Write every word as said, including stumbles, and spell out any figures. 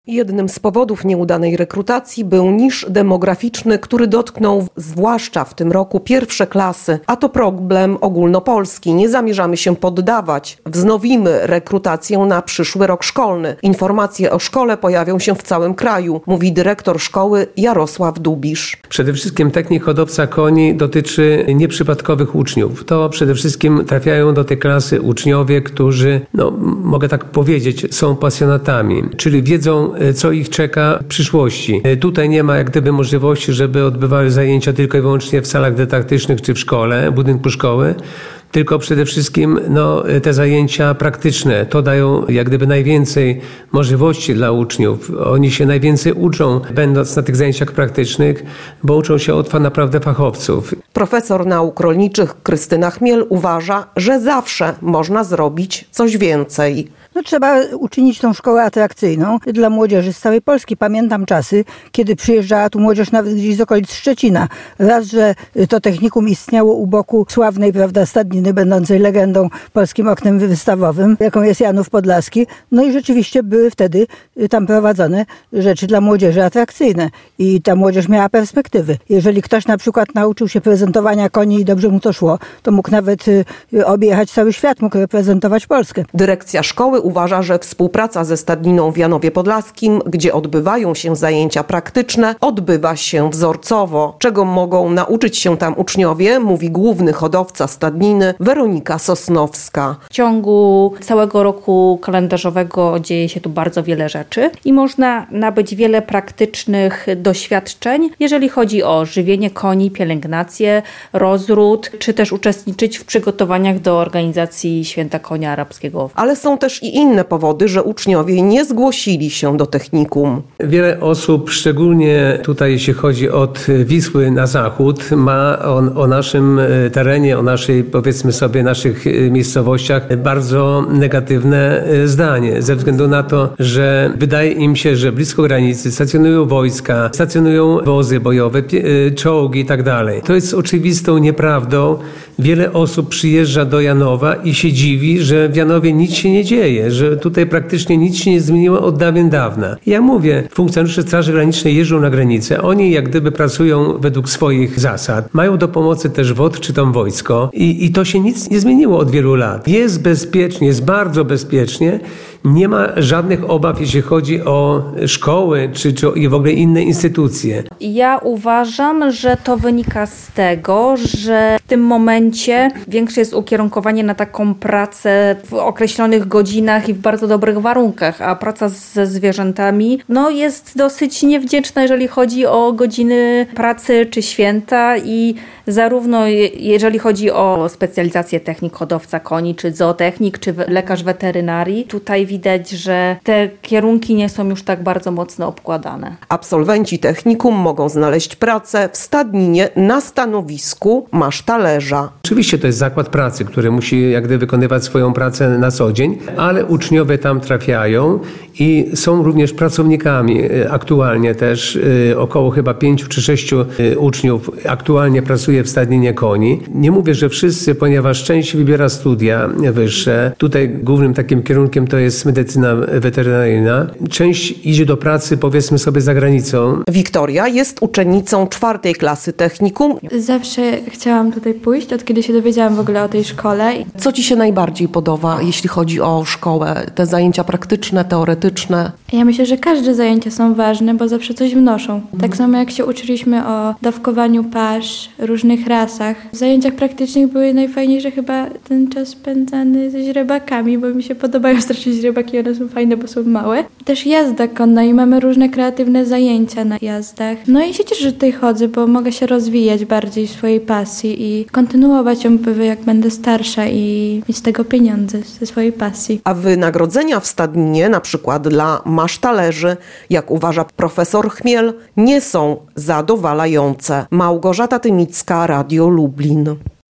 Jednym z powodów nieudanej rekrutacji był niż demograficzny, który dotknął zwłaszcza w tym roku pierwsze klasy, a to problem ogólnopolski. Nie zamierzamy się poddawać. Wznowimy rekrutację na przyszły rok szkolny. Informacje o szkole pojawią się w całym kraju, mówi dyrektor szkoły Jarosław Dubisz. Przede wszystkim technik hodowca koni dotyczy nieprzypadkowych uczniów. To przede wszystkim trafiają do tej klasy uczniowie, którzy, no mogę tak powiedzieć, są pasjonatami, czyli wiedzą, co ich czeka w przyszłości. Tutaj nie ma jak gdyby możliwości, żeby odbywały zajęcia tylko i wyłącznie w salach dydaktycznych czy w szkole, w budynku szkoły, tylko przede wszystkim no, te zajęcia praktyczne, to dają jak gdyby najwięcej możliwości dla uczniów. Oni się najwięcej uczą, będąc na tych zajęciach praktycznych, bo uczą się od naprawdę fachowców. Profesor nauk rolniczych Krystyna Chmiel uważa, że zawsze można zrobić coś więcej. No, trzeba uczynić tą szkołę atrakcyjną dla młodzieży z całej Polski. Pamiętam czasy, kiedy przyjeżdżała tu młodzież nawet gdzieś z okolic Szczecina. Raz, że to technikum istniało u boku sławnej, prawda, stadniny, będącej legendą polskim oknem wystawowym, jaką jest Janów Podlaski. No i rzeczywiście były wtedy tam prowadzone rzeczy dla młodzieży atrakcyjne. I ta młodzież miała perspektywy. Jeżeli ktoś na przykład nauczył się prezentowania koni i dobrze mu to szło, to mógł nawet objechać cały świat, mógł reprezentować Polskę. Dyrekcja szkoły uważa, że współpraca ze stadniną w Janowie Podlaskim, gdzie odbywają się zajęcia praktyczne, odbywa się wzorcowo. Czego mogą nauczyć się tam uczniowie, mówi główny hodowca stadniny Weronika Sosnowska. W ciągu całego roku kalendarzowego dzieje się tu bardzo wiele rzeczy i można nabyć wiele praktycznych doświadczeń, jeżeli chodzi o żywienie koni, pielęgnację, rozród, czy też uczestniczyć w przygotowaniach do organizacji Święta Konia Arabskiego. Ale są też i inne powody, że uczniowie nie zgłosili się do technikum. Wiele osób, szczególnie tutaj jeśli chodzi od Wisły na zachód, ma o, o naszym terenie, o naszej, powiedzmy sobie, naszych miejscowościach bardzo negatywne zdanie. Ze względu na to, że wydaje im się, że blisko granicy stacjonują wojska, stacjonują wozy bojowe, czołgi i tak dalej. To jest oczywistą nieprawdą. Wiele osób przyjeżdża do Janowa i się dziwi, że w Janowie nic się nie dzieje, że tutaj praktycznie nic się nie zmieniło od dawien dawna. Ja mówię, funkcjonariusze Straży Granicznej jeżdżą na granicę, oni jak gdyby pracują według swoich zasad, mają do pomocy też W O T czy tam wojsko i, i to się nic nie zmieniło od wielu lat. Jest bezpiecznie, jest bardzo bezpiecznie, nie ma żadnych obaw, jeśli chodzi o szkoły czy, czy i w ogóle inne instytucje. Ja uważam, że to wynika z tego, że w tym momencie większe jest ukierunkowanie na taką pracę w określonych godzinach i w bardzo dobrych warunkach, a praca ze zwierzętami no, jest dosyć niewdzięczna, jeżeli chodzi o godziny pracy czy święta i zarówno jeżeli chodzi o specjalizację technik hodowca koni, czy zootechnik, czy lekarz weterynarii, tutaj widać, że te kierunki nie są już tak bardzo mocno obkładane. Absolwenci technikum mogą znaleźć pracę w stadninie na stanowisku masztalerza. Oczywiście to jest zakład pracy, który musi jak gdyby wykonywać swoją pracę na co dzień, ale uczniowie tam trafiają i są również pracownikami. Aktualnie też około chyba pięciu czy sześciu uczniów aktualnie pracuje w stadninie koni. Nie mówię, że wszyscy, ponieważ część wybiera studia wyższe. Tutaj głównym takim kierunkiem to jest medycyna weterynaryjna. Część idzie do pracy, powiedzmy sobie, za granicą. Wiktoria jest uczennicą czwartej klasy technikum. Zawsze chciałam tutaj pójść, od kiedy się dowiedziałam w ogóle o tej szkole. Co ci się najbardziej podoba, jeśli chodzi o szkołę? Te zajęcia praktyczne, teoretyczne? Ja myślę, że każde zajęcia są ważne, bo zawsze coś wnoszą. Tak samo jak się uczyliśmy o dawkowaniu pasz, różnych rasach. W zajęciach praktycznych były najfajniejsze chyba ten czas spędzany ze źrebakami, bo mi się podobają strasznie źrebaki, one są fajne, bo są małe. Też jazda konna i mamy różne kreatywne zajęcia na jazdach. No i się cieszę, że tutaj chodzę, bo mogę się rozwijać bardziej w swojej pasji i kontynuować ją, jak będę starsza i mieć z tego pieniądze, ze swojej pasji. A wynagrodzenia w stadninie, na przykład dla masztalerzy, jak uważa profesor Chmiel, nie są zadowalające. Małgorzata Tymicka, Radio Lublin.